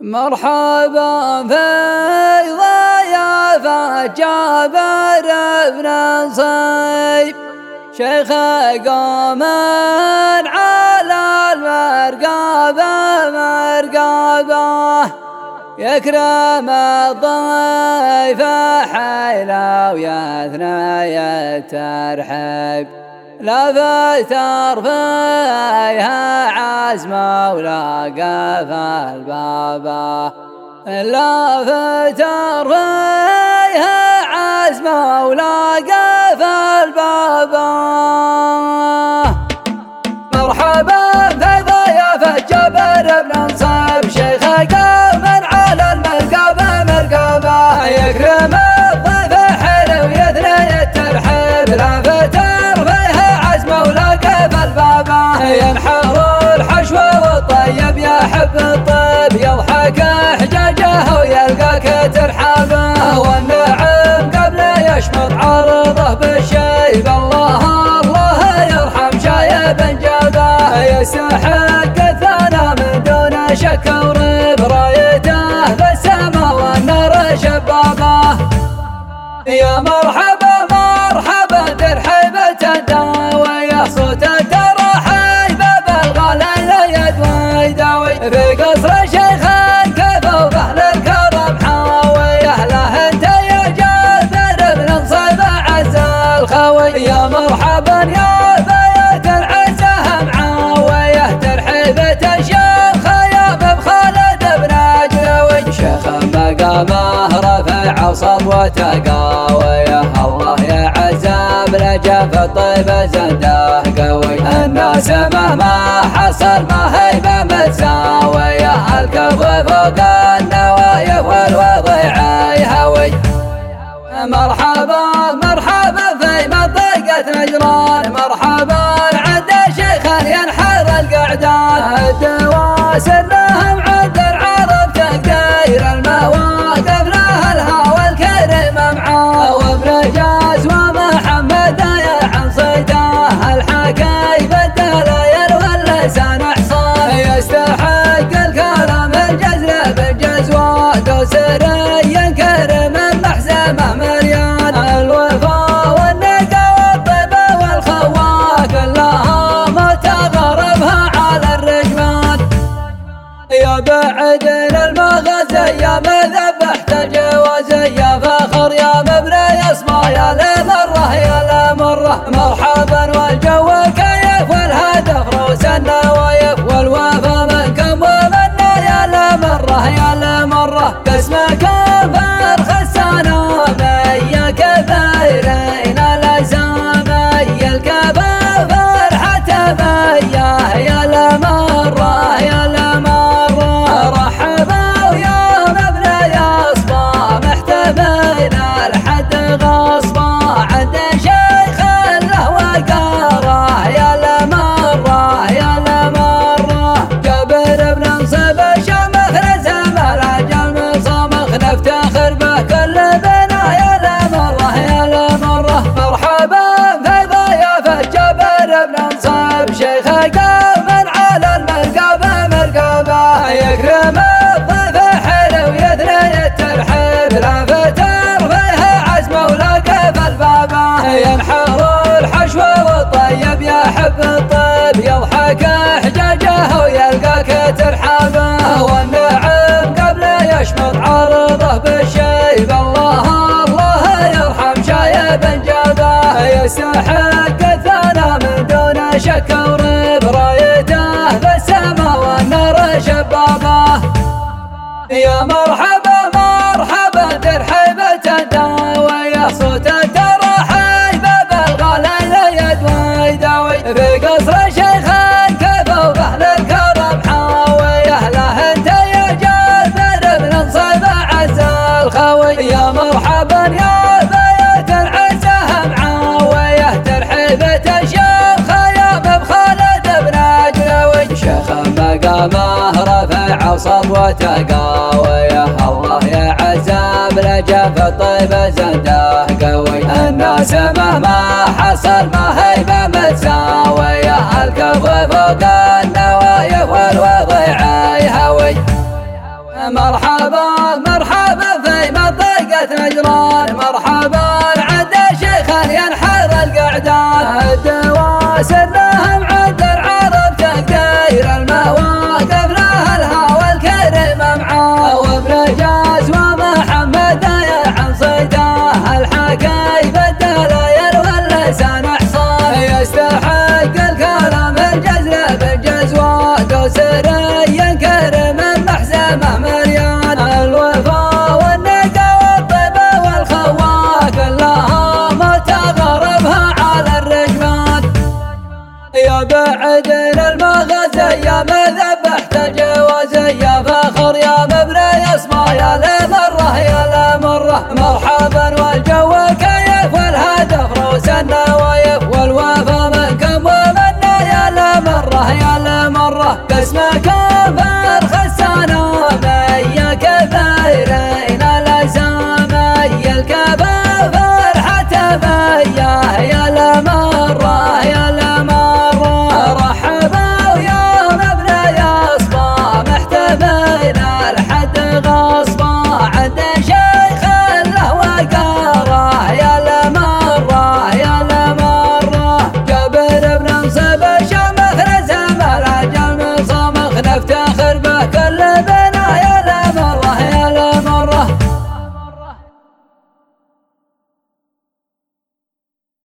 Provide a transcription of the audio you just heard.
مرحبا في ضيافة جابر بن نصيب شيخ قوم على المرقبة يكرم الضيف حيلا ويثنى الترحيب لا فتر فيها عزمه ولا قفل بابه لا فتر فيها عزمه ولا قفل بابه. مرحبا في ضيافة جابر بن نصيب شيخ قوم على المرقبة يكرم الضيف حلو ويثنى الترحيب لا فتر فيها عزمه ولا قفل بابه ينحر الحشو والطيب يحب الطيب يضحك حجاجه ويلقاك ترحابه والنعم قبل يشمط عرضه بالشيب الله يرحم شايب جابه يستحق الثنى من دون شك وريب رايته بالسما والنار شبابه. يا مرحبا ترحيبة الداوية صوت الترحيب بالغلا يداوي في قصر شيخان كفوا بأهل الكرم حاوية له انت يا جابر بن نصيب عز الخوي. يا مرحبا يا بيت العزة معاوية ترحيبة الشيخ يا بخالد بن عجلوي شيخ مقامه رفع وصبوته قاوية الله يعزه بلجف الطيب زنده قوي الناس مهما حصل ما هيبه متساوية الكف فوق النوايف والوضيع يهوي. مرحبا في منطقة نجران مرحبا عند شيخ ينحر القعدان الدواسر لهم عند العرب تقدير المواقف له الهوى الكريم معاه وابن جاز ومحمد عن صيده الحكايب الدلايل واللسان حصان يستحق الكلام الجزر بالجزوة دوسري كريم محزمه مليان الوفا والنقا والطيبه والخوا كلها متغربها على الرجمان. يا بعد المغازي يا مذبحت الجوازي يا فخر يا مبني يصبح يا لمره مرحبا والجو كيف والهدف روس النوايف والوفا منكم ومنا يا لمره قسمك فرخ السنة بيا كثيرين الأسامي الكبا فرحة بيا يا لمره رحبا ويا مبنى يصبح محتمين الحد غصبا عند شيخ له وقاره يا لمره جابر بن نصيب شمخ رزمه لاجل مصامخ نفتخر به كل بنا يا لمره مرحبا في ضيافة جابر بن نصيب شيخ قوم على المرقبة يكرم الضيف حلو ويثنى الترحيب لا فتر فيها عزمه ولا قفل بابه ينحر الحشو والطيب يحب الطيب يضحك حجاجه ويلقاك ترحابه والنعم قبل يشمط عرضه بالشيب الله يرحم شايب جابه يستحق الثنى من دون شك وريب رايته بالسما والنار شبابه. يا مرحبا ترحيبة الداوية صوت الترحيب بالغلا يداوي في قصر شيخان كفوا بأهل الكرم حاوية له انت يا جابر بن نصيب عز الخوي. يا مرحبا يا بيت العزة معاوية ترحيبة الشيخ يا بخالد بن عجلوي شيخ مقامه رفع وصبوته قاوية الله يعزه بلجف الطيب زنده قوي الناس مهما حصل ما هيبه متساوية الكف فوق النوايف والوضيع يهوي. مرحبا مرحبا في منطقة نجران، مرحبا عند شيخ ينحر القعدان، الدواسر لهم عند العرب تقدير، المواقف له الهوى الكريم معاه، وابن جاز ومحمد عن صيده الحكاي بالدلايل واللسان احصان، يستحق الكلام الجزل بالجزوة دوسري كريم محزمه مريان، الوفا والنقا والطيبه والخوا كلها متغربها على الرجمان، يا بعد المغازي يا مذبحت الجوازي يا فخر يا مبري اصبع يا لمره يا لمره، مرحبا